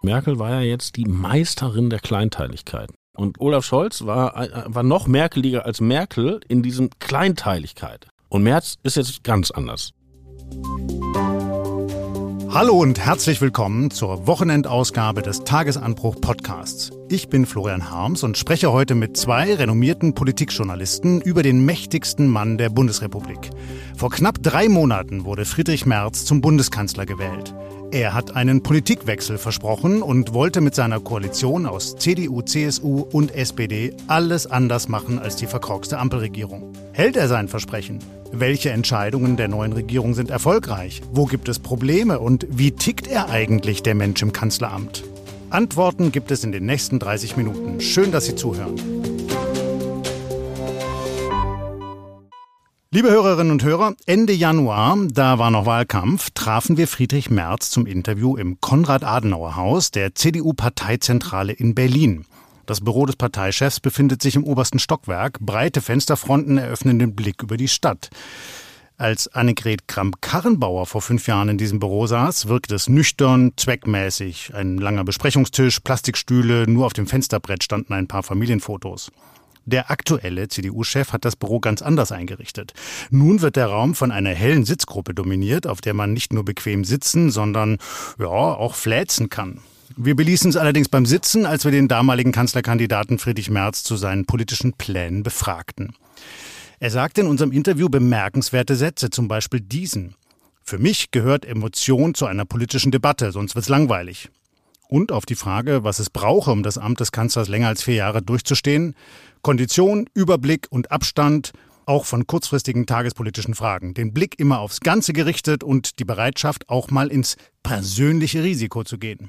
Merkel war ja jetzt die Meisterin der Kleinteiligkeit. Und Olaf Scholz war noch merkeliger als Merkel in diesem Kleinteiligkeit. Und Merz ist jetzt ganz anders. Hallo und herzlich willkommen zur Wochenendausgabe des Tagesanbruch-Podcasts. Ich bin Florian Harms und spreche heute mit zwei renommierten Politikjournalisten über den mächtigsten Mann der Bundesrepublik. Vor knapp 3 Monaten wurde Friedrich Merz zum Bundeskanzler gewählt. Er hat einen Politikwechsel versprochen und wollte mit seiner Koalition aus CDU, CSU und SPD alles anders machen als die verkorkste Ampelregierung. Hält er sein Versprechen? Welche Entscheidungen der neuen Regierung sind erfolgreich? Wo gibt es Probleme? Und wie tickt er eigentlich, der Mensch im Kanzleramt? Antworten gibt es in den nächsten 30 Minuten. Schön, dass Sie zuhören. Liebe Hörerinnen und Hörer, Ende Januar, da war noch Wahlkampf, trafen wir Friedrich Merz zum Interview im Konrad-Adenauer-Haus der CDU-Parteizentrale in Berlin. Das Büro des Parteichefs befindet sich im obersten Stockwerk. Breite Fensterfronten eröffnen den Blick über die Stadt. Als Annegret Kramp-Karrenbauer vor 5 Jahren in diesem Büro saß, wirkte es nüchtern, zweckmäßig. Ein langer Besprechungstisch, Plastikstühle, nur auf dem Fensterbrett standen ein paar Familienfotos. Der aktuelle CDU-Chef hat das Büro ganz anders eingerichtet. Nun wird der Raum von einer hellen Sitzgruppe dominiert, auf der man nicht nur bequem sitzen, sondern auch fläzen kann. Wir beließen es allerdings beim Sitzen, als wir den damaligen Kanzlerkandidaten Friedrich Merz zu seinen politischen Plänen befragten. Er sagte in unserem Interview bemerkenswerte Sätze, zum Beispiel diesen: Für mich gehört Emotion zu einer politischen Debatte, sonst wird's langweilig. Und auf die Frage, was es brauche, um das Amt des Kanzlers länger als 4 Jahre durchzustehen: Kondition, Überblick und Abstand, auch von kurzfristigen tagespolitischen Fragen. Den Blick immer aufs Ganze gerichtet und die Bereitschaft, auch mal ins persönliche Risiko zu gehen.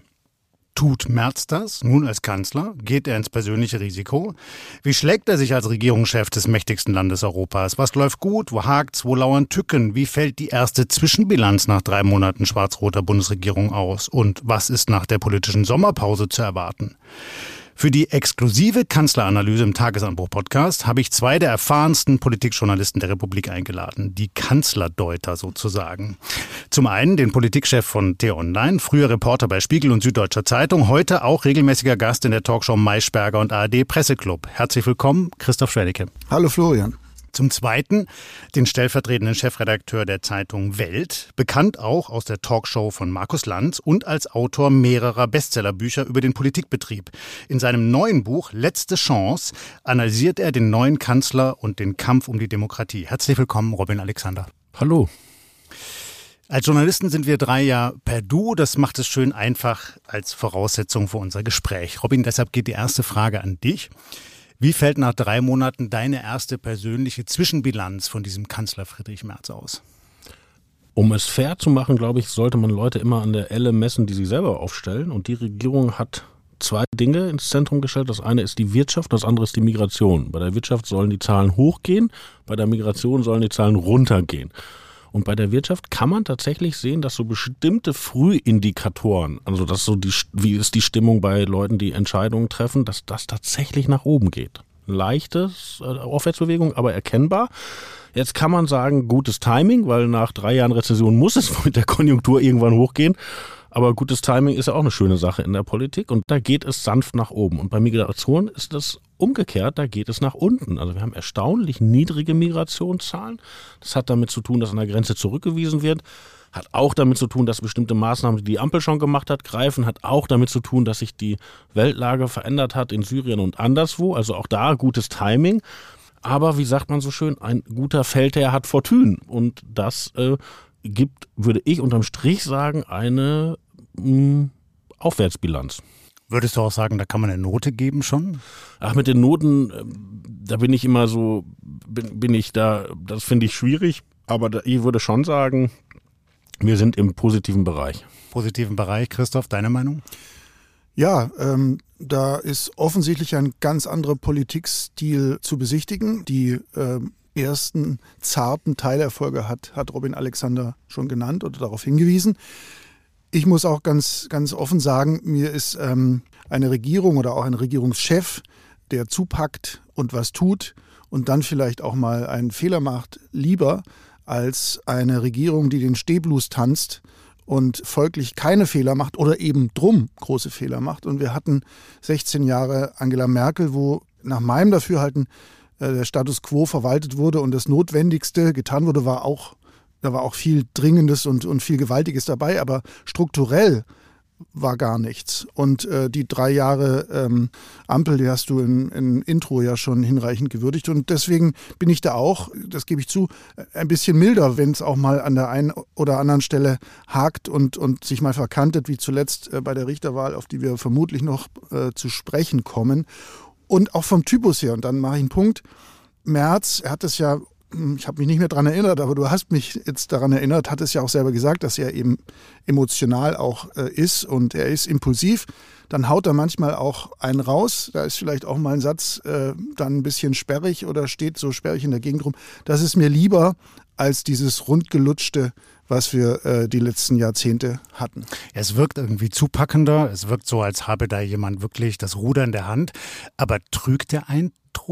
Tut Merz das nun als Kanzler? Geht er ins persönliche Risiko? Wie schlägt er sich als Regierungschef des mächtigsten Landes Europas? Was läuft gut? Wo hakt's? Wo lauern Tücken? Wie fällt die erste Zwischenbilanz nach 3 Monaten schwarz-roter Bundesregierung aus? Und was ist nach der politischen Sommerpause zu erwarten? Für die exklusive Kanzleranalyse im Tagesanbruch-Podcast habe ich 2 der erfahrensten Politikjournalisten der Republik eingeladen, die Kanzlerdeuter sozusagen. Zum einen den Politikchef von T-Online, früher Reporter bei Spiegel und Süddeutscher Zeitung, heute auch regelmäßiger Gast in der Talkshow Maischberger und ARD Presseclub. Herzlich willkommen, Christoph Schwedecke. Hallo Florian. Zum Zweiten den stellvertretenden Chefredakteur der Zeitung Welt, bekannt auch aus der Talkshow von Markus Lanz und als Autor mehrerer Bestsellerbücher über den Politikbetrieb. In seinem neuen Buch Letzte Chance analysiert er den neuen Kanzler und den Kampf um die Demokratie. Herzlich willkommen, Robin Alexander. Hallo. Als Journalisten sind wir 3 ja per Du. Das macht es schön einfach als Voraussetzung für unser Gespräch. Robin, deshalb geht die erste Frage an dich. Wie fällt nach 3 Monaten deine erste persönliche Zwischenbilanz von diesem Kanzler Friedrich Merz aus? Um es fair zu machen, glaube ich, sollte man Leute immer an der Elle messen, die sie selber aufstellen. Und die Regierung hat 2 Dinge ins Zentrum gestellt. Das eine ist die Wirtschaft, das andere ist die Migration. Bei der Wirtschaft sollen die Zahlen hochgehen, bei der Migration sollen die Zahlen runtergehen. Und bei der Wirtschaft kann man tatsächlich sehen, dass so bestimmte Frühindikatoren, also dass so wie ist die Stimmung bei Leuten, die Entscheidungen treffen, dass das tatsächlich nach oben geht. Leichte Aufwärtsbewegung, aber erkennbar. Jetzt kann man sagen, gutes Timing, weil nach 3 Jahren Rezession muss es mit der Konjunktur irgendwann hochgehen. Aber gutes Timing ist ja auch eine schöne Sache in der Politik und da geht es sanft nach oben. Und bei Migration ist das umgekehrt, da geht es nach unten. Also wir haben erstaunlich niedrige Migrationszahlen. Das hat damit zu tun, dass an der Grenze zurückgewiesen wird. Hat auch damit zu tun, dass bestimmte Maßnahmen, die die Ampel schon gemacht hat, greifen. Hat auch damit zu tun, dass sich die Weltlage verändert hat in Syrien und anderswo. Also auch da gutes Timing. Aber wie sagt man so schön, ein guter Feldherr hat Fortune. Und das gibt, würde ich unterm Strich sagen, eine Aufwärtsbilanz. Würdest du auch sagen, da kann man eine Note geben schon? Ach, mit den Noten, da bin ich immer so, das finde ich schwierig. Aber ich würde schon sagen, wir sind im positiven Bereich. Positiven Bereich, Christoph, deine Meinung? Ja, da ist offensichtlich ein ganz anderer Politikstil zu besichtigen. Die ersten zarten Teilerfolge hat Robin Alexander schon genannt oder darauf hingewiesen. Ich muss auch ganz, ganz offen sagen, mir ist eine Regierung oder auch ein Regierungschef, der zupackt und was tut und dann vielleicht auch mal einen Fehler macht, lieber als eine Regierung, die den Stehblues tanzt und folglich keine Fehler macht oder eben drum große Fehler macht. Und wir hatten 16 Jahre Angela Merkel, wo nach meinem Dafürhalten der Status quo verwaltet wurde und das Notwendigste getan wurde, da war auch viel Dringendes und viel Gewaltiges dabei, aber strukturell war gar nichts. Und die 3 Jahre Ampel, die hast du im Intro ja schon hinreichend gewürdigt. Und deswegen bin ich da auch, das gebe ich zu, ein bisschen milder, wenn es auch mal an der einen oder anderen Stelle hakt und sich mal verkantet, wie zuletzt bei der Richterwahl, auf die wir vermutlich noch zu sprechen kommen. Und auch vom Typus her, und dann mache ich einen Punkt, Merz, er hat es ja, ich habe mich nicht mehr daran erinnert, aber du hast mich jetzt daran erinnert, hat es ja auch selber gesagt, dass er eben emotional auch ist und er ist impulsiv. Dann haut er manchmal auch einen raus. Da ist vielleicht auch mal ein Satz dann ein bisschen sperrig oder steht so sperrig in der Gegend rum. Das ist mir lieber als dieses rundgelutschte, was wir die letzten Jahrzehnte hatten. Es wirkt irgendwie zupackender. Es wirkt so, als habe da jemand wirklich das Ruder in der Hand. Aber trügt der Eindruck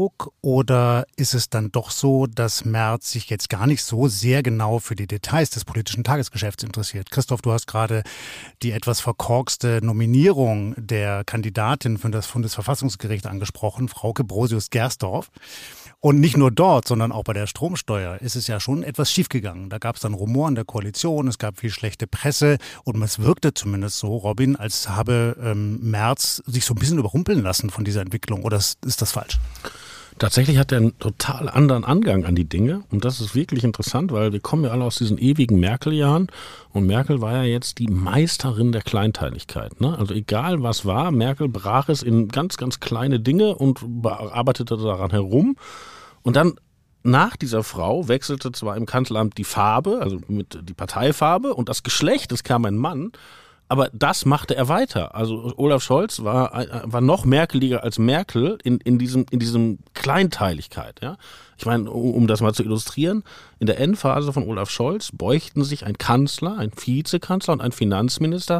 oder ist es dann doch so, dass Merz sich jetzt gar nicht so sehr genau für die Details des politischen Tagesgeschäfts interessiert? Christoph, du hast gerade die etwas verkorkste Nominierung der Kandidatin für das Bundesverfassungsgericht angesprochen, Frauke Brosius-Gersdorf. Und nicht nur dort, sondern auch bei der Stromsteuer ist es ja schon etwas schiefgegangen. Da gab es dann Rumor in der Koalition, es gab viel schlechte Presse und es wirkte zumindest so, Robin, als habe Merz sich so ein bisschen überrumpeln lassen von dieser Entwicklung. Oder ist das falsch? Tatsächlich hat er einen total anderen Angang an die Dinge und das ist wirklich interessant, weil wir kommen ja alle aus diesen ewigen Merkel-Jahren und Merkel war ja jetzt die Meisterin der Kleinteiligkeit. Ne? Also egal was war, Merkel brach es in ganz, ganz kleine Dinge und arbeitete daran herum und dann nach dieser Frau wechselte zwar im Kanzleramt die Farbe, also mit die Parteifarbe und das Geschlecht, es kam ein Mann. Aber das machte er weiter. Also Olaf Scholz war noch merkeliger als Merkel in diesem Kleinteiligkeit. Ja? Ich meine, um das mal zu illustrieren, in der Endphase von Olaf Scholz beugten sich ein Kanzler, ein Vizekanzler und ein Finanzminister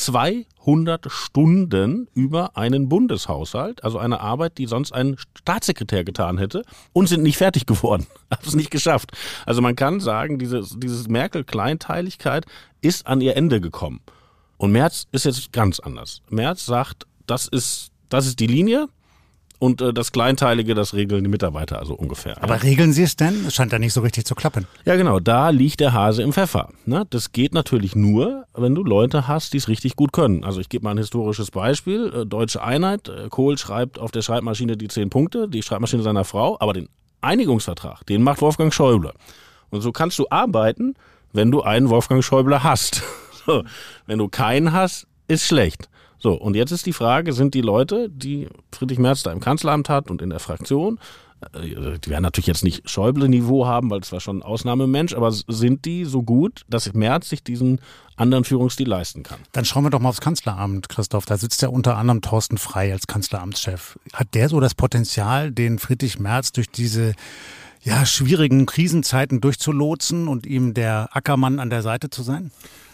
200 Stunden über einen Bundeshaushalt, also eine Arbeit, die sonst ein Staatssekretär getan hätte, und sind nicht fertig geworden, haben es nicht geschafft. Also man kann sagen, dieses Merkel-Kleinteiligkeit ist an ihr Ende gekommen. Und Merz ist jetzt ganz anders. Merz sagt, das ist die Linie und das Kleinteilige, das regeln die Mitarbeiter, also ungefähr. Aber regeln sie es denn? Es scheint ja nicht so richtig zu klappen. Ja genau, da liegt der Hase im Pfeffer. Ne? Das geht natürlich nur, wenn du Leute hast, die es richtig gut können. Also ich gebe mal ein historisches Beispiel. Deutsche Einheit, Kohl schreibt auf der Schreibmaschine die 10 Punkte, die Schreibmaschine seiner Frau, aber den Einigungsvertrag, den macht Wolfgang Schäuble. Und so kannst du arbeiten, wenn du einen Wolfgang Schäuble hast. So, wenn du keinen hast, ist schlecht. So, und jetzt ist die Frage, sind die Leute, die Friedrich Merz da im Kanzleramt hat und in der Fraktion, die werden natürlich jetzt nicht Schäuble-Niveau haben, weil es war schon ein Ausnahmemensch, aber sind die so gut, dass Merz sich diesen anderen Führungsstil leisten kann? Dann schauen wir doch mal aufs Kanzleramt, Christoph. Da sitzt ja unter anderem Thorsten Frey als Kanzleramtschef. Hat der so das Potenzial, den Friedrich Merz durch diese schwierigen Krisenzeiten durchzulotsen und ihm der Ackermann an der Seite zu sein?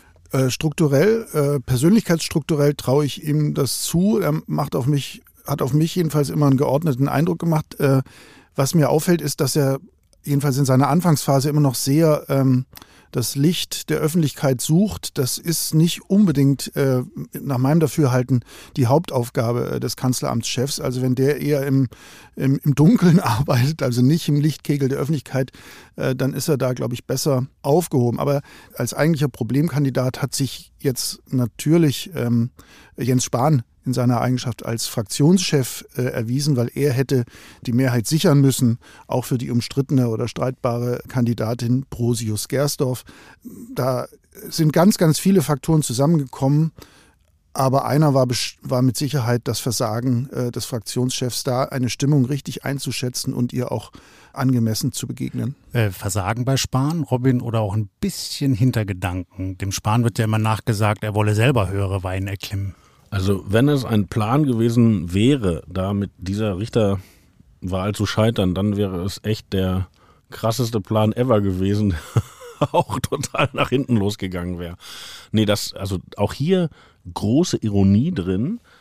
Persönlichkeitsstrukturell traue ich ihm das zu. Er hat auf mich jedenfalls immer einen geordneten Eindruck gemacht. Was mir auffällt, ist, dass er jedenfalls in seiner Anfangsphase immer noch sehr das Licht der Öffentlichkeit sucht. Das ist nicht unbedingt nach meinem Dafürhalten die Hauptaufgabe des Kanzleramtschefs. Also wenn der eher im Dunkeln arbeitet, also nicht im Lichtkegel der Öffentlichkeit, dann ist er da, glaube ich, besser aufgehoben. Aber als eigentlicher Problemkandidat hat sich jetzt natürlich Jens Spahn in seiner Eigenschaft als Fraktionschef erwiesen, weil er hätte die Mehrheit sichern müssen, auch für die umstrittene oder streitbare Kandidatin Brosius-Gersdorf. Da sind ganz, ganz viele Faktoren zusammengekommen, aber einer war mit Sicherheit das Versagen des Fraktionschefs, da eine Stimmung richtig einzuschätzen und ihr auch angemessen zu begegnen. Versagen bei Spahn, Robin, oder auch ein bisschen Hintergedanken? Dem Spahn wird ja immer nachgesagt, er wolle selber höhere Weine erklimmen. Also wenn es ein Plan gewesen wäre, da mit dieser Richterwahl zu scheitern, dann wäre es echt der krasseste Plan ever gewesen, auch total nach hinten losgegangen wäre. Nee, also auch hier große Ironie drin.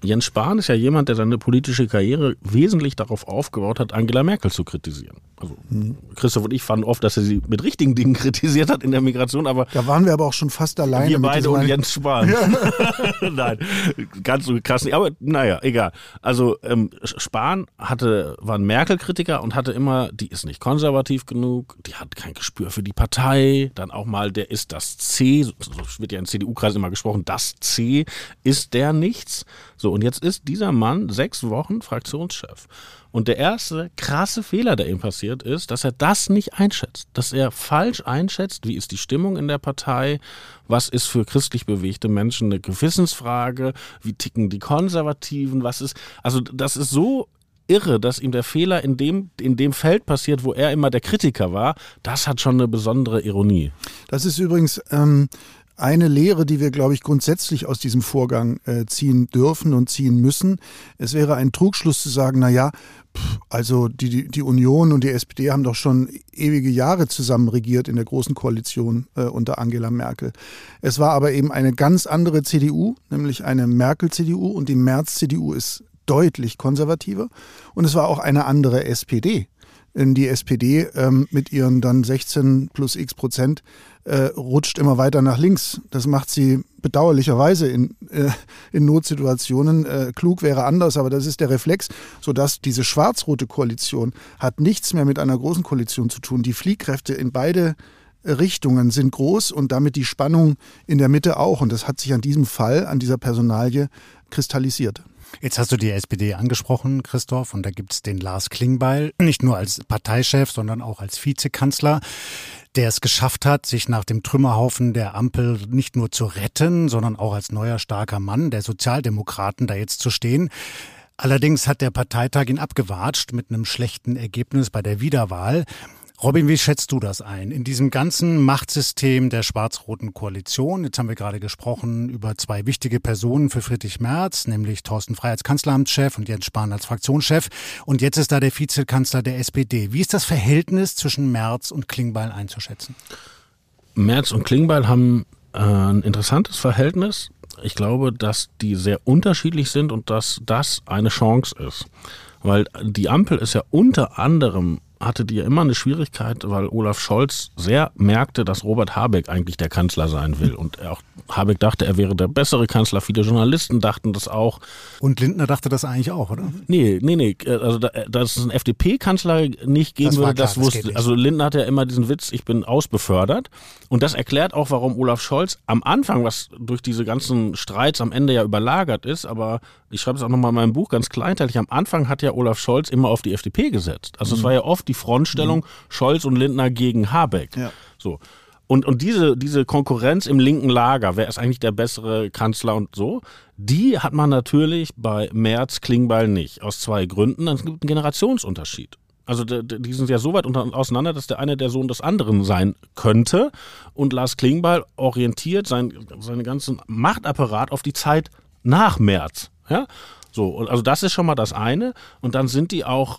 Jens Spahn ist ja jemand, der seine politische Karriere wesentlich darauf aufgebaut hat, Angela Merkel zu kritisieren. Also Christoph und ich fanden oft, dass er sie mit richtigen Dingen kritisiert hat in der Migration, aber da waren wir aber auch schon fast alleine. Wir beide und Jens Spahn. Ja. Nein, ganz so krass nicht. Aber naja, egal. Also Spahn war ein Merkel-Kritiker und hatte immer, die ist nicht konservativ genug, die hat kein Gespür für die Partei, dann auch mal, der ist das C, so wird ja in CDU-Kreisen immer gesprochen, das C ist der nichts. So, und jetzt ist dieser Mann 6 Wochen Fraktionschef. Und der erste krasse Fehler, der ihm passiert ist, dass er das nicht einschätzt. Dass er falsch einschätzt, wie ist die Stimmung in der Partei, was ist für christlich bewegte Menschen eine Gewissensfrage, wie ticken die Konservativen, also das ist so irre, dass ihm der Fehler in dem Feld passiert, wo er immer der Kritiker war. Das hat schon eine besondere Ironie. Das ist übrigens eine Lehre, die wir, glaube ich, grundsätzlich aus diesem Vorgang ziehen dürfen und ziehen müssen. Es wäre ein Trugschluss zu sagen, also die Union und die SPD haben doch schon ewige Jahre zusammen regiert in der Großen Koalition unter Angela Merkel. Es war aber eben eine ganz andere CDU, nämlich eine Merkel-CDU, und die Merz-CDU ist deutlich konservativer. Und es war auch eine andere SPD. Die SPD mit ihren dann 16 plus x Prozent rutscht immer weiter nach links. Das macht sie bedauerlicherweise in Notsituationen. Klug wäre anders, aber das ist der Reflex, sodass diese schwarz-rote Koalition hat nichts mehr mit einer großen Koalition zu tun. Die Fliehkräfte in beide Richtungen sind groß und damit die Spannung in der Mitte auch. Und das hat sich an diesem Fall, an dieser Personalie kristallisiert. Jetzt hast du die SPD angesprochen, Christoph, und da gibt es den Lars Klingbeil, nicht nur als Parteichef, sondern auch als Vizekanzler, der es geschafft hat, sich nach dem Trümmerhaufen der Ampel nicht nur zu retten, sondern auch als neuer starker Mann der Sozialdemokraten da jetzt zu stehen. Allerdings hat der Parteitag ihn abgewatscht mit einem schlechten Ergebnis bei der Wiederwahl. Robin, wie schätzt du das ein? In diesem ganzen Machtsystem der schwarz-roten Koalition, jetzt haben wir gerade gesprochen über 2 wichtige Personen für Friedrich Merz, nämlich Thorsten Frey als Kanzleramtschef und Jens Spahn als Fraktionschef. Und jetzt ist da der Vizekanzler der SPD. Wie ist das Verhältnis zwischen Merz und Klingbeil einzuschätzen? Merz und Klingbeil haben ein interessantes Verhältnis. Ich glaube, dass die sehr unterschiedlich sind und dass das eine Chance ist. Weil die Ampel ist ja unter anderem hatte die ja immer eine Schwierigkeit, weil Olaf Scholz sehr merkte, dass Robert Habeck eigentlich der Kanzler sein will. Und auch Habeck dachte, er wäre der bessere Kanzler. Viele Journalisten dachten das auch. Und Lindner dachte das eigentlich auch, oder? Nee. Also, dass es einen FDP-Kanzler nicht geben würde, das wusste. Also Lindner hatte ja immer diesen Witz, ich bin ausbefördert. Und das erklärt auch, warum Olaf Scholz am Anfang, was durch diese ganzen Streits am Ende ja überlagert ist, aber ich schreibe es auch nochmal in meinem Buch ganz kleinteilig, am Anfang hat ja Olaf Scholz immer auf die FDP gesetzt. Also es war ja oft die Frontstellung Scholz und Lindner gegen Habeck. Ja. So. Und diese Konkurrenz im linken Lager, wer ist eigentlich der bessere Kanzler und so, die hat man natürlich bei Merz, Klingbeil nicht. Aus 2 Gründen. Es gibt einen Generationsunterschied. Also die sind ja so weit auseinander, dass der eine der Sohn des anderen sein könnte. Und Lars Klingbeil orientiert seinen ganzen Machtapparat auf die Zeit nach Merz. Ja? So, also das ist schon mal das eine. Und dann sind die auch,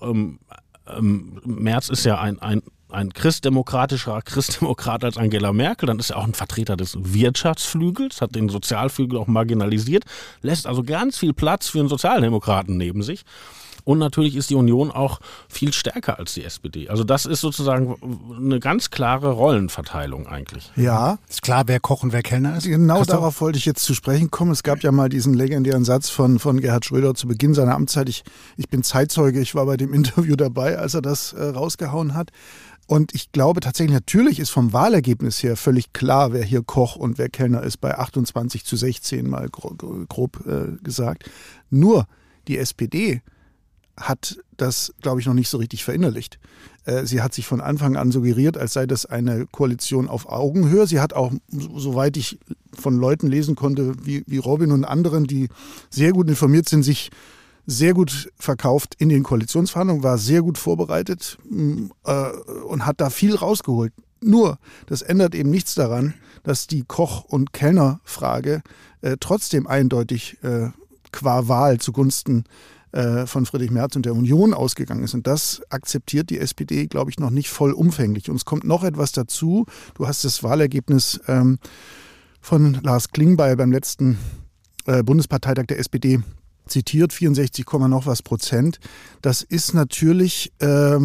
Merz ist ja ein Christdemokrat als Angela Merkel, dann ist er auch ein Vertreter des Wirtschaftsflügels, hat den Sozialflügel auch marginalisiert, lässt also ganz viel Platz für einen Sozialdemokraten neben sich. Und natürlich ist die Union auch viel stärker als die SPD. Also das ist sozusagen eine ganz klare Rollenverteilung eigentlich. Ja. Ist klar, wer Koch und wer Kellner ist? Genau darauf wollte ich jetzt zu sprechen kommen. Es gab ja mal diesen legendären Satz von Gerhard Schröder zu Beginn seiner Amtszeit. Ich bin Zeitzeuge, ich war bei dem Interview dabei, als er das rausgehauen hat. Und ich glaube tatsächlich, natürlich ist vom Wahlergebnis her völlig klar, wer hier Koch und wer Kellner ist, bei 28:16 mal grob gesagt. Nur die SPD hat das, glaube ich, noch nicht so richtig verinnerlicht. Sie hat sich von Anfang an suggeriert, als sei das eine Koalition auf Augenhöhe. Sie hat auch, soweit ich von Leuten lesen konnte, wie Robin und anderen, die sehr gut informiert sind, sich sehr gut verkauft in den Koalitionsverhandlungen, war sehr gut vorbereitet und hat da viel rausgeholt. Nur, das ändert eben nichts daran, dass die Koch- und Kellner-Frage trotzdem eindeutig qua Wahl zugunsten von Friedrich Merz und der Union ausgegangen ist. Und das akzeptiert die SPD, glaube ich, noch nicht vollumfänglich. Und es kommt noch etwas dazu. Du hast das Wahlergebnis von Lars Klingbeil beim letzten Bundesparteitag der SPD zitiert, 64, noch was Prozent. Das ist natürlich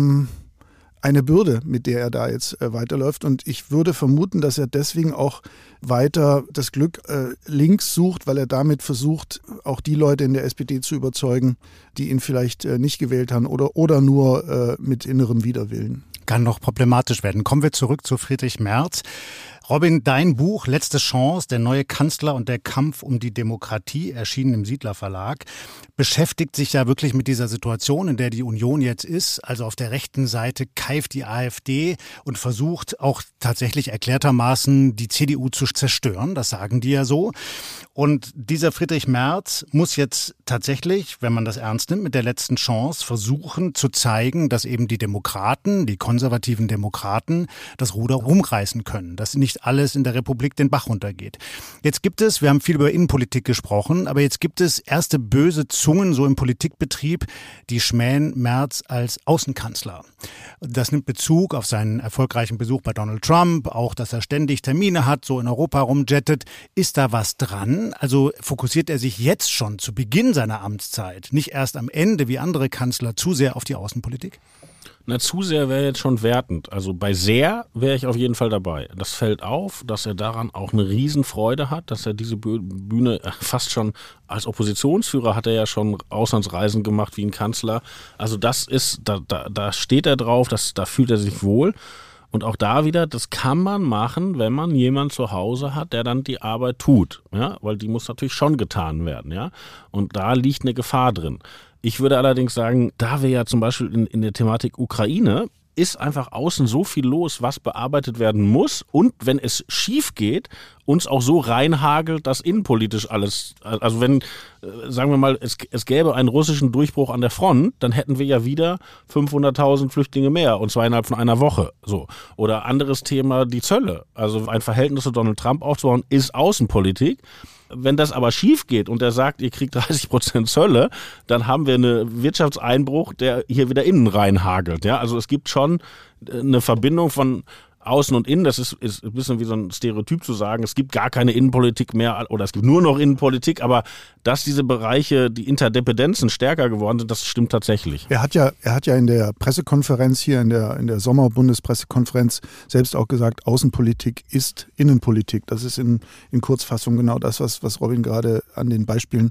eine Bürde, mit der er da jetzt weiterläuft. Und ich würde vermuten, dass er deswegen auch weiter das Glück links sucht, weil er damit versucht, auch die Leute in der SPD zu überzeugen, die ihn vielleicht nicht gewählt haben oder nur mit innerem Widerwillen. Kann noch problematisch werden. Kommen wir zurück zu Friedrich Merz. Robin, dein Buch Letzte Chance, der neue Kanzler und der Kampf um die Demokratie, erschienen im Siedler Verlag, beschäftigt sich ja wirklich mit dieser Situation, in der die Union jetzt ist. Also auf der rechten Seite keift die AfD und versucht auch tatsächlich erklärtermaßen die CDU zu zerstören. Das sagen die ja so. Und dieser Friedrich Merz muss jetzt tatsächlich, wenn man das ernst nimmt, mit der letzten Chance versuchen zu zeigen, dass eben die Demokraten, die konservativen Demokraten, das Ruder rumreißen können, dass nicht alles in der Republik den Bach runtergeht. Jetzt gibt es, wir haben viel über Innenpolitik gesprochen, aber jetzt gibt es erste böse Zungen so im Politikbetrieb, die schmähen Merz als Außenkanzler. Das nimmt Bezug auf seinen erfolgreichen Besuch bei Donald Trump, auch dass er ständig Termine hat, so in Europa rumjettet. Ist da was dran? Also fokussiert er sich jetzt schon zu Beginn seiner Amtszeit, nicht erst am Ende wie andere Kanzler, zu sehr auf die Außenpolitik? Na, zu sehr wäre jetzt schon wertend. Also bei sehr wäre ich auf jeden Fall dabei. Das fällt auf, dass er daran auch eine Riesenfreude hat, dass er diese Bühne fast schon als Oppositionsführer hat er ja schon Auslandsreisen gemacht wie ein Kanzler. Also das ist, da steht er drauf, da fühlt er sich wohl. Und auch da wieder, das kann man machen, wenn man jemanden zu Hause hat, der dann die Arbeit tut. Ja? Weil die muss natürlich schon getan werden. Ja? Und da liegt eine Gefahr drin. Ich würde allerdings sagen, da wir ja zum Beispiel in der Thematik Ukraine, ist einfach außen so viel los, was bearbeitet werden muss. Und wenn es schief geht, uns auch so reinhagelt, dass innenpolitisch alles, also wenn, sagen wir mal, es gäbe einen russischen Durchbruch an der Front, dann hätten wir ja wieder 500.000 Flüchtlinge mehr, und zwar innerhalb von einer Woche. So. Oder anderes Thema, die Zölle. Also ein Verhältnis zu Donald Trump aufzubauen, ist Außenpolitik. Wenn das aber schief geht und er sagt, ihr kriegt 30% Zölle, dann haben wir einen Wirtschaftseinbruch, der hier wieder innen reinhagelt. Ja? Also es gibt schon eine Verbindung von Außen und Innen. Das ist ein bisschen wie so ein Stereotyp zu sagen, es gibt gar keine Innenpolitik mehr oder es gibt nur noch Innenpolitik, aber dass diese Bereiche, die Interdependenzen stärker geworden sind, das stimmt tatsächlich. Er hat ja in der Pressekonferenz hier, in der Sommerbundespressekonferenz selbst auch gesagt, Außenpolitik ist Innenpolitik. Das ist in Kurzfassung genau das, was Robin gerade an den Beispielen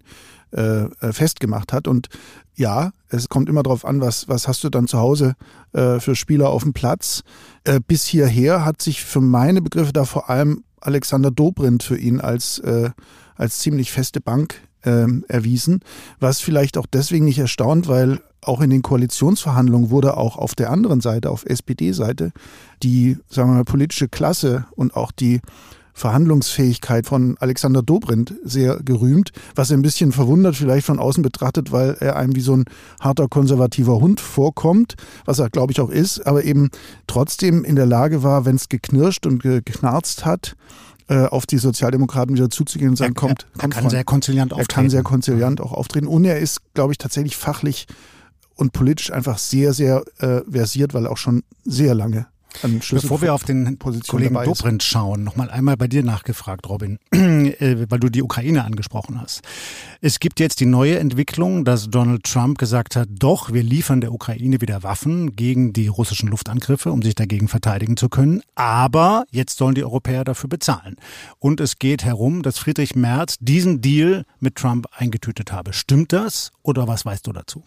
festgemacht hat. Und ja, es kommt immer darauf an, was hast du dann zu Hause für Spieler auf dem Platz. Bis hierher hat sich für meine Begriffe da vor allem Alexander Dobrindt für ihn als ziemlich feste Bank erwiesen, was vielleicht auch deswegen nicht erstaunt, weil auch in den Koalitionsverhandlungen wurde auch auf der anderen Seite, auf SPD-Seite, die, sagen wir mal, politische Klasse und auch die Verhandlungsfähigkeit von Alexander Dobrindt sehr gerühmt, was ein bisschen verwundert vielleicht von außen betrachtet, weil er einem wie so ein harter konservativer Hund vorkommt, was er, glaube ich, auch ist, aber eben trotzdem in der Lage war, wenn es geknirscht und geknarzt hat, auf die Sozialdemokraten wieder zuzugehen und sagen, er kann sehr konziliant auftreten. Er kann sehr konziliant auch auftreten und er ist, glaube ich, tatsächlich fachlich und politisch einfach sehr, sehr versiert, weil er auch schon sehr lange Bevor wir auf den Kollegen Dobrindt schauen, nochmal einmal bei dir nachgefragt, Robin, weil du die Ukraine angesprochen hast. Es gibt jetzt die neue Entwicklung, dass Donald Trump gesagt hat, doch, wir liefern der Ukraine wieder Waffen gegen die russischen Luftangriffe, um sich dagegen verteidigen zu können. Aber jetzt sollen die Europäer dafür bezahlen. Und es geht herum, dass Friedrich Merz diesen Deal mit Trump eingetütet habe. Stimmt das oder was weißt du dazu?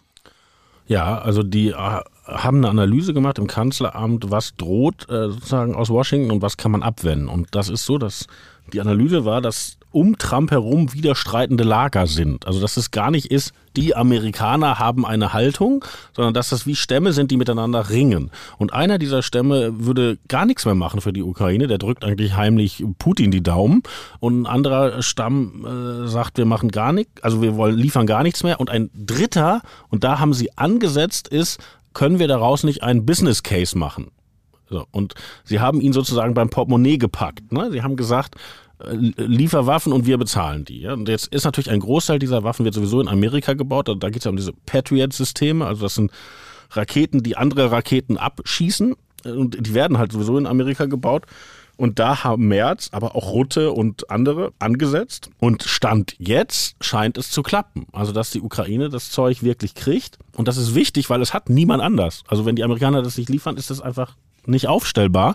Ja, also die haben eine Analyse gemacht im Kanzleramt, was droht sozusagen aus Washington und was kann man abwenden. Und das ist so, dass die Analyse war, dass um Trump herum widerstreitende Lager sind. Also dass es gar nicht ist, die Amerikaner haben eine Haltung, sondern dass das wie Stämme sind, die miteinander ringen. Und einer dieser Stämme würde gar nichts mehr machen für die Ukraine, der drückt eigentlich heimlich Putin die Daumen. Und ein anderer Stamm sagt, wir machen gar nichts, also wir liefern gar nichts mehr. Und ein dritter, und da haben sie angesetzt, ist, können wir daraus nicht einen Business Case machen? So, und sie haben ihn sozusagen beim Portemonnaie gepackt. Ne? Sie haben gesagt, liefer Waffen und wir bezahlen die. Ja? Und jetzt ist natürlich ein Großteil dieser Waffen wird sowieso in Amerika gebaut. Da geht es ja um diese Patriot-Systeme. Also das sind Raketen, die andere Raketen abschießen. Und die werden halt sowieso in Amerika gebaut. Und da haben Merz, aber auch Rutte und andere angesetzt. Und Stand jetzt scheint es zu klappen. Also, dass die Ukraine das Zeug wirklich kriegt. Und das ist wichtig, weil es hat niemand anders. Also, wenn die Amerikaner das nicht liefern, ist das einfach nicht aufstellbar.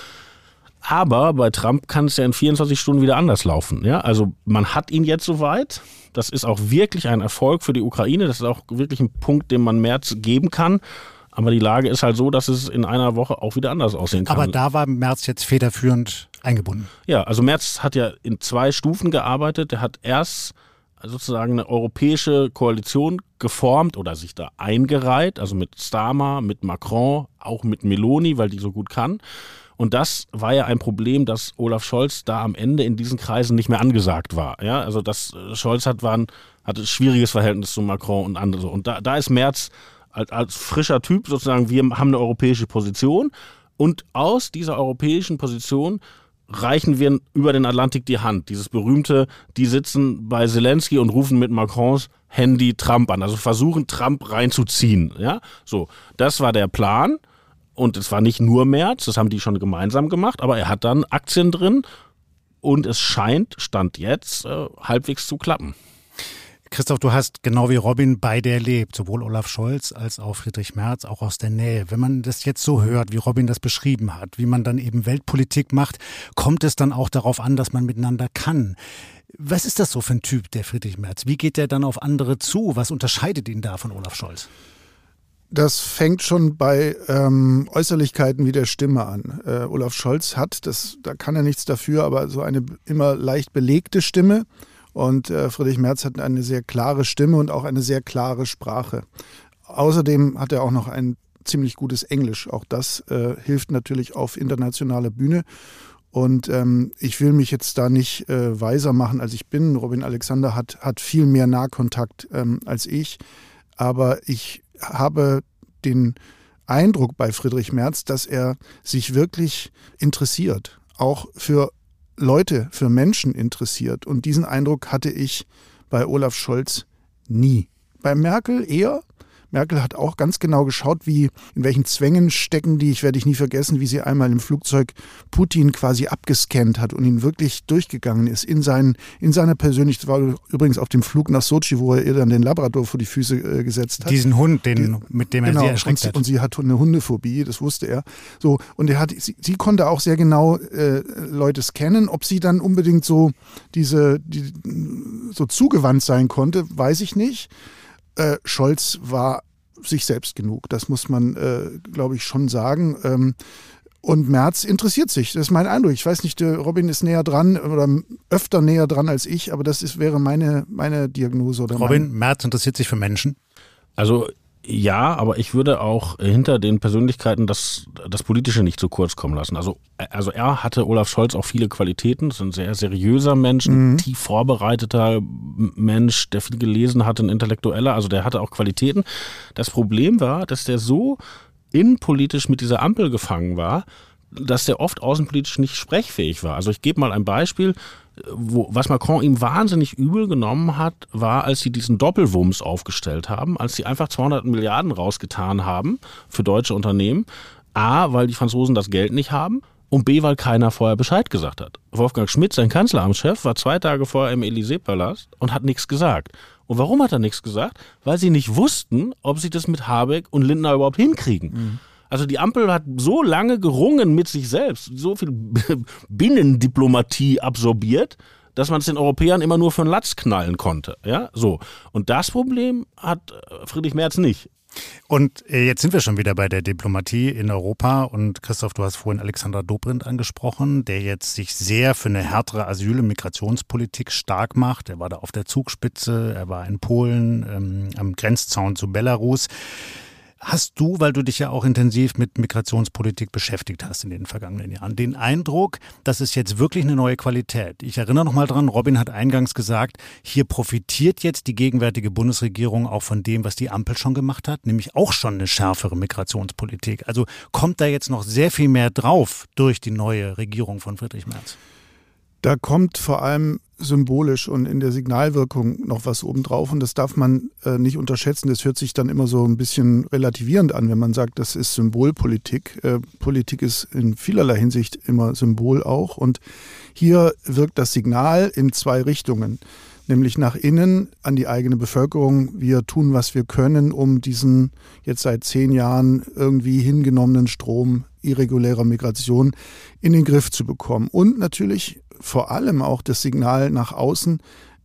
Aber bei Trump kann es ja in 24 Stunden wieder anders laufen. Ja? Also, man hat ihn jetzt soweit. Das ist auch wirklich ein Erfolg für die Ukraine. Das ist auch wirklich ein Punkt, den man Merz geben kann. Aber die Lage ist halt so, dass es in einer Woche auch wieder anders aussehen kann. Aber da war Merz jetzt federführend eingebunden. Ja, also Merz hat ja in 2 Stufen gearbeitet. Er hat erst sozusagen eine europäische Koalition geformt oder sich da eingereiht, also mit Starmer, mit Macron, auch mit Meloni, weil die so gut kann. Und das war ja ein Problem, dass Olaf Scholz da am Ende in diesen Kreisen nicht mehr angesagt war. Ja, also Scholz hatte ein schwieriges Verhältnis zu Macron und andere. Und da ist Merz als frischer Typ sozusagen, wir haben eine europäische Position und aus dieser europäischen Position reichen wir über den Atlantik die Hand. Dieses berühmte, die sitzen bei Zelensky und rufen mit Macrons Handy Trump an, also versuchen Trump reinzuziehen. Ja, so, das war der Plan und es war nicht nur Merz, das haben die schon gemeinsam gemacht, aber er hat dann Aktien drin und es Stand jetzt halbwegs zu klappen. Christoph, du hast genau wie Robin beide erlebt, sowohl Olaf Scholz als auch Friedrich Merz, auch aus der Nähe. Wenn man das jetzt so hört, wie Robin das beschrieben hat, wie man dann eben Weltpolitik macht, kommt es dann auch darauf an, dass man miteinander kann. Was ist das so für ein Typ, der Friedrich Merz? Wie geht der dann auf andere zu? Was unterscheidet ihn da von Olaf Scholz? Das fängt schon bei Äußerlichkeiten wie der Stimme an. Olaf Scholz hat, da kann er nichts dafür, aber so eine immer leicht belegte Stimme. Und Friedrich Merz hat eine sehr klare Stimme und auch eine sehr klare Sprache. Außerdem hat er auch noch ein ziemlich gutes Englisch. Auch das hilft natürlich auf internationaler Bühne. Und ich will mich jetzt da nicht weiser machen, als ich bin. Robin Alexander hat viel mehr Nahkontakt als ich. Aber ich habe den Eindruck bei Friedrich Merz, dass er sich wirklich interessiert. Auch für Leute, für Menschen interessiert. Und diesen Eindruck hatte ich bei Olaf Scholz nie. Bei Merkel eher. Merkel hat auch ganz genau geschaut, in welchen Zwängen stecken die. Werde ich nie vergessen, wie sie einmal im Flugzeug Putin quasi abgescannt hat und ihn wirklich durchgegangen ist in seiner persönlichen, das war übrigens auf dem Flug nach Sochi, wo er ihr dann den Labrador vor die Füße gesetzt hat. Diesen Hund, mit dem er sie erschreckt hat. Und sie hat eine Hundephobie, das wusste er. So, und sie konnte auch sehr genau Leute scannen. Ob sie dann unbedingt so so zugewandt sein konnte, weiß ich nicht. Scholz war sich selbst genug, das muss man, glaube ich, schon sagen. Und Merz interessiert sich, das ist mein Eindruck. Ich weiß nicht, Robin ist näher dran oder öfter näher dran als ich, aber wäre meine Diagnose. Oder Robin, Merz interessiert sich für Menschen? Also ja, aber ich würde auch hinter den Persönlichkeiten das Politische nicht zu kurz kommen lassen. Also er hatte Olaf Scholz auch viele Qualitäten. Das ist ein sehr seriöser Mensch, ein tief vorbereiteter Mensch, der viel gelesen hat, ein Intellektueller. Also der hatte auch Qualitäten. Das Problem war, dass der so innenpolitisch mit dieser Ampel gefangen war, dass der oft außenpolitisch nicht sprechfähig war. Also ich gebe mal ein Beispiel. Was Macron ihm wahnsinnig übel genommen hat, war, als sie diesen Doppelwumms aufgestellt haben, als sie einfach 200 Milliarden rausgetan haben für deutsche Unternehmen. A, weil die Franzosen das Geld nicht haben und B, weil keiner vorher Bescheid gesagt hat. Wolfgang Schmidt, sein Kanzleramtschef, war 2 Tage vorher im Élysée-Palast und hat nichts gesagt. Und warum hat er nichts gesagt? Weil sie nicht wussten, ob sie das mit Habeck und Lindner überhaupt hinkriegen. Also die Ampel hat so lange gerungen mit sich selbst, so viel Binnendiplomatie absorbiert, dass man es den Europäern immer nur für einen Latz knallen konnte. Ja, so. Und das Problem hat Friedrich Merz nicht. Und jetzt sind wir schon wieder bei der Diplomatie in Europa. Und Christoph, du hast vorhin Alexander Dobrindt angesprochen, der jetzt sich sehr für eine härtere Asyl- und Migrationspolitik stark macht. Er war da auf der Zugspitze, er war in Polen, am Grenzzaun zu Belarus. Hast du, weil du dich ja auch intensiv mit Migrationspolitik beschäftigt hast in den vergangenen Jahren, den Eindruck, dass es jetzt wirklich eine neue Qualität? Ich erinnere noch mal dran, Robin hat eingangs gesagt, hier profitiert jetzt die gegenwärtige Bundesregierung auch von dem, was die Ampel schon gemacht hat, nämlich auch schon eine schärfere Migrationspolitik. Also kommt da jetzt noch sehr viel mehr drauf durch die neue Regierung von Friedrich Merz? Da kommt vor allem symbolisch und in der Signalwirkung noch was obendrauf und das darf man nicht unterschätzen. Das hört sich dann immer so ein bisschen relativierend an, wenn man sagt, das ist Symbolpolitik. Politik ist in vielerlei Hinsicht immer Symbol auch und hier wirkt das Signal in zwei Richtungen. Nämlich nach innen an die eigene Bevölkerung. Wir tun, was wir können, um diesen jetzt seit 10 Jahren irgendwie hingenommenen Strom irregulärer Migration in den Griff zu bekommen. Und natürlich vor allem auch das Signal nach außen,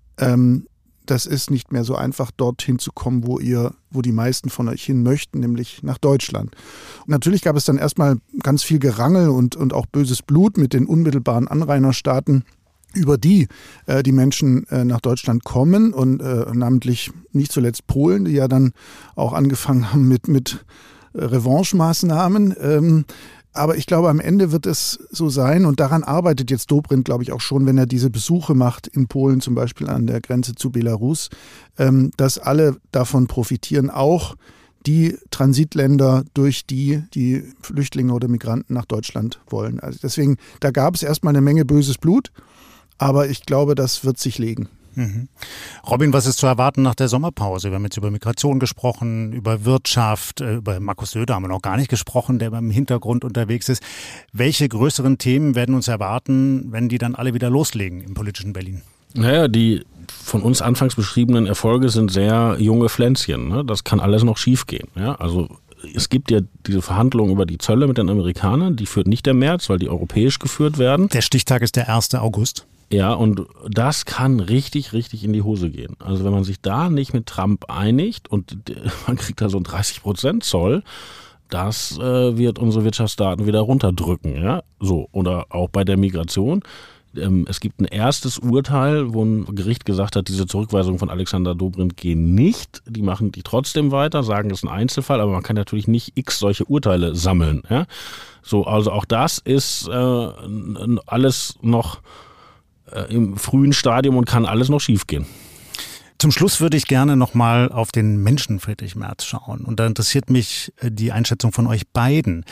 das ist nicht mehr so einfach, dorthin zu kommen, wo die meisten von euch hin möchten, nämlich nach Deutschland. Und natürlich gab es dann erstmal ganz viel Gerangel und auch böses Blut mit den unmittelbaren Anrainerstaaten, über die Menschen nach Deutschland kommen und namentlich nicht zuletzt Polen, die ja dann auch angefangen haben mit Revanchemaßnahmen. Aber ich glaube, am Ende wird es so sein und daran arbeitet jetzt Dobrindt, glaube ich, auch schon, wenn er diese Besuche macht in Polen, zum Beispiel an der Grenze zu Belarus, dass alle davon profitieren, auch die Transitländer, durch die Flüchtlinge oder Migranten nach Deutschland wollen. Also deswegen, da gab es erstmal eine Menge böses Blut. Aber ich glaube, das wird sich legen. Mhm. Robin, was ist zu erwarten nach der Sommerpause? Wir haben jetzt über Migration gesprochen, über Wirtschaft, über Markus Söder haben wir noch gar nicht gesprochen, der im Hintergrund unterwegs ist. Welche größeren Themen werden uns erwarten, wenn die dann alle wieder loslegen im politischen Berlin? Naja, die von uns anfangs beschriebenen Erfolge sind sehr junge Pflänzchen. Ne? Das kann alles noch schiefgehen. Ja? Also es gibt ja diese Verhandlungen über die Zölle mit den Amerikanern, die führt nicht der März, weil die europäisch geführt werden. Der Stichtag ist der 1. August. Ja, und das kann richtig, richtig in die Hose gehen. Also wenn man sich da nicht mit Trump einigt und man kriegt da so einen 30% Zoll, das wird unsere Wirtschaftsdaten wieder runterdrücken. Ja? So, oder auch bei der Migration. Es gibt ein erstes Urteil, wo ein Gericht gesagt hat, diese Zurückweisungen von Alexander Dobrindt gehen nicht. Die machen die trotzdem weiter, sagen, es ist ein Einzelfall, aber man kann natürlich nicht x solche Urteile sammeln. Ja? So, also auch das ist alles noch im frühen Stadium und kann alles noch schiefgehen. Zum Schluss würde ich gerne nochmal auf den Menschen Friedrich Merz schauen. Und da interessiert mich die Einschätzung von euch beiden.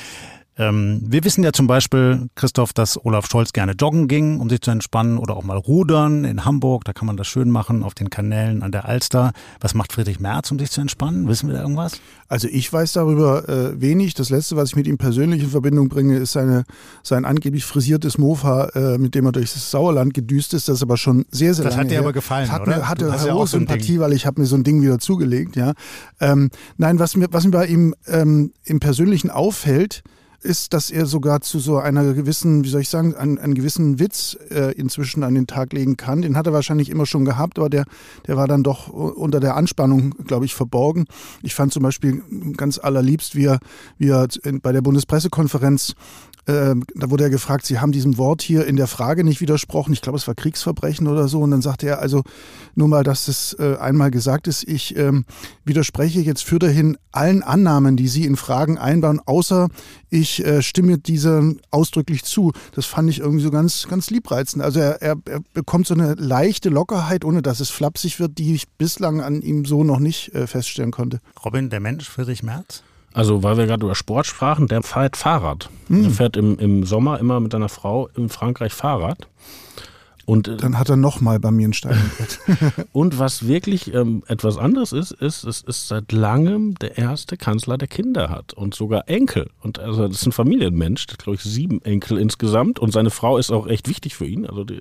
Wir wissen ja zum Beispiel, Christoph, dass Olaf Scholz gerne joggen ging, um sich zu entspannen, oder auch mal rudern in Hamburg. Da kann man das schön machen auf den Kanälen an der Alster. Was macht Friedrich Merz, um sich zu entspannen? Wissen wir da irgendwas? Also ich weiß darüber wenig. Das Letzte, was ich mit ihm persönlich in Verbindung bringe, ist sein angeblich frisiertes Mofa, mit dem er durch das Sauerland gedüst ist. Das ist aber schon sehr, sehr lange her. Das hat dir aber gefallen, oder? Hatte hohe Sympathie, weil ich habe mir so ein Ding wieder zugelegt. Ja. Nein, was mir bei ihm im Persönlichen auffällt, ist, dass er sogar zu so einer gewissen, wie soll ich sagen, einen gewissen Witz inzwischen an den Tag legen kann. Den hat er wahrscheinlich immer schon gehabt, aber der war dann doch unter der Anspannung, glaube ich, verborgen. Ich fand zum Beispiel ganz allerliebst, wie er bei der Bundespressekonferenz, da wurde er gefragt, Sie haben diesem Wort hier in der Frage nicht widersprochen. Ich glaube, es war Kriegsverbrechen oder so. Und dann sagte er, also nur mal, dass es einmal gesagt ist, ich widerspreche jetzt für dahin allen Annahmen, die Sie in Fragen einbauen, außer ich stimme dieser ausdrücklich zu. Das fand ich irgendwie so ganz, ganz liebreizend. Also er bekommt so eine leichte Lockerheit, ohne dass es flapsig wird, die ich bislang an ihm so noch nicht feststellen konnte. Robin, der Mensch Friedrich Merz? Also, weil wir gerade über Sport sprachen, der fährt Fahrrad. Er fährt im Sommer immer mit seiner Frau in Frankreich Fahrrad. Und dann hat er nochmal bei mir einen Stein im Brett. Und was wirklich etwas anderes ist, es ist seit langem der erste Kanzler, der Kinder hat und sogar Enkel. Und also das ist ein Familienmensch, der hat, glaube ich, 7 Enkel insgesamt. Und seine Frau ist auch echt wichtig für ihn. Also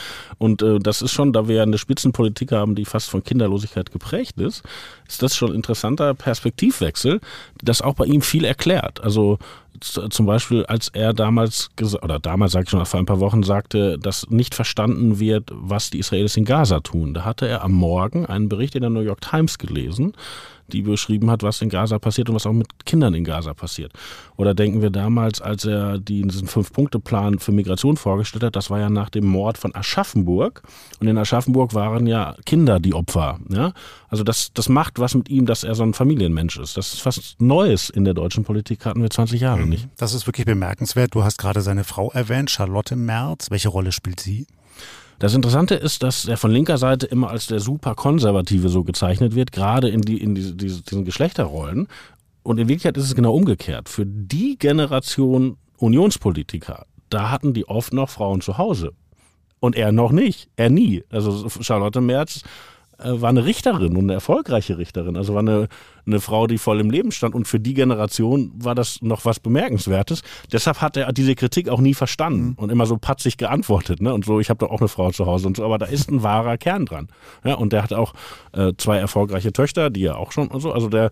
das ist schon, da wir ja eine Spitzenpolitik haben, die fast von Kinderlosigkeit geprägt ist das schon ein interessanter Perspektivwechsel, das auch bei ihm viel erklärt. Also zum Beispiel, als er damals sage ich schon, vor ein paar Wochen sagte, dass nicht verstanden wird, was die Israelis in Gaza tun. Da hatte er am Morgen einen Bericht in der New York Times gelesen, die beschrieben hat, was in Gaza passiert und was auch mit Kindern in Gaza passiert. Oder denken wir damals, als er diesen 5-Punkte-Plan für Migration vorgestellt hat, das war ja nach dem Mord von Aschaffenburg. Und in Aschaffenburg waren ja Kinder die Opfer. Ja? Also das macht was mit ihm, dass er so ein Familienmensch ist. Das ist fast Neues in der deutschen Politik, hatten wir 20 Jahre nicht. Das ist wirklich bemerkenswert. Du hast gerade seine Frau erwähnt, Charlotte Merz. Welche Rolle spielt sie? Das Interessante ist, dass er von linker Seite immer als der Superkonservative so gezeichnet wird, gerade in diesen Geschlechterrollen. Und in Wirklichkeit ist es genau umgekehrt. Für die Generation Unionspolitiker, da hatten die oft noch Frauen zu Hause. Und er noch nicht. Er nie. Also Charlotte Merz war eine Richterin und eine erfolgreiche Richterin. Also war eine Frau, die voll im Leben stand. Und für die Generation war das noch was Bemerkenswertes. Deshalb hat er diese Kritik auch nie verstanden und immer so patzig geantwortet. Ne? Und so, ich habe doch auch eine Frau zu Hause und so. Aber da ist ein wahrer Kern dran. Ja, und der hat auch 2 erfolgreiche Töchter, die er auch schon und so. Also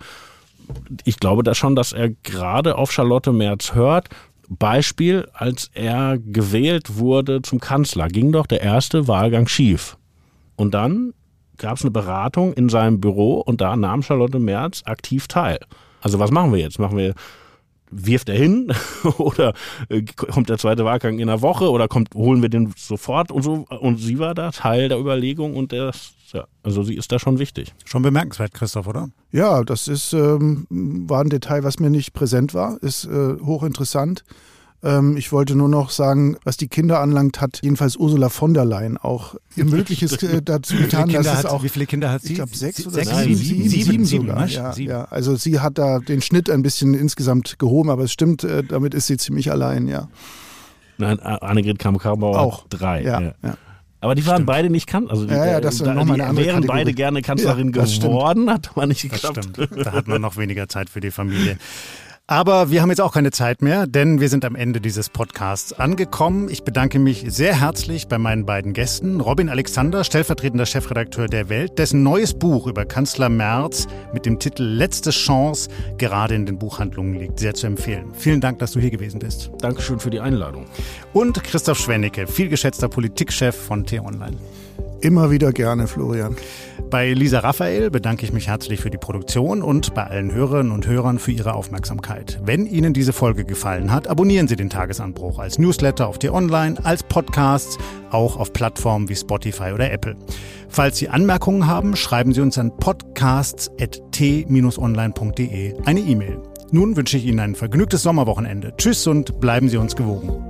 ich glaube da schon, dass er gerade auf Charlotte Merz hört. Beispiel, als er gewählt wurde zum Kanzler, ging doch der erste Wahlgang schief. Und dann gab es eine Beratung in seinem Büro und da nahm Charlotte Merz aktiv teil. Also was machen wir jetzt? Wirft er hin oder kommt der zweite Wahlgang in einer Woche oder holen wir den sofort und so? Und sie war da Teil der Überlegung und also sie ist da schon wichtig. Schon bemerkenswert, Christoph, oder? Ja, das war ein Detail, was mir nicht präsent war, ist hochinteressant. Ich wollte nur noch sagen, was die Kinder anlangt, hat jedenfalls Ursula von der Leyen auch ihr Mögliches dazu getan. Wie viele Kinder hat sie? Ich glaube 6 oder 7 sogar. Ja. Also sie hat da den Schnitt ein bisschen insgesamt gehoben, aber es stimmt, damit ist sie ziemlich allein, ja. Nein, Annegret Kramp-Karrenbauer auch 3. Ja. Aber die waren beide nicht Kanzlerin. Also das war nochmal eine andere wären Kategorie. beide gerne Kanzlerin geworden, hat man nicht geklappt. Das stimmt. Da hat man noch weniger Zeit für die Familie. Aber wir haben jetzt auch keine Zeit mehr, denn wir sind am Ende dieses Podcasts angekommen. Ich bedanke mich sehr herzlich bei meinen beiden Gästen. Robin Alexander, stellvertretender Chefredakteur der Welt, dessen neues Buch über Kanzler Merz mit dem Titel Letzte Chance gerade in den Buchhandlungen liegt. Sehr zu empfehlen. Vielen Dank, dass du hier gewesen bist. Dankeschön für die Einladung. Und Christoph Schwennecke, vielgeschätzter Politikchef von T-Online. Immer wieder gerne, Florian. Bei Lisa Raphael bedanke ich mich herzlich für die Produktion und bei allen Hörerinnen und Hörern für ihre Aufmerksamkeit. Wenn Ihnen diese Folge gefallen hat, abonnieren Sie den Tagesanbruch als Newsletter auf T-Online, als Podcasts, auch auf Plattformen wie Spotify oder Apple. Falls Sie Anmerkungen haben, schreiben Sie uns an podcasts@t-online.de eine E-Mail. Nun wünsche ich Ihnen ein vergnügtes Sommerwochenende. Tschüss und bleiben Sie uns gewogen.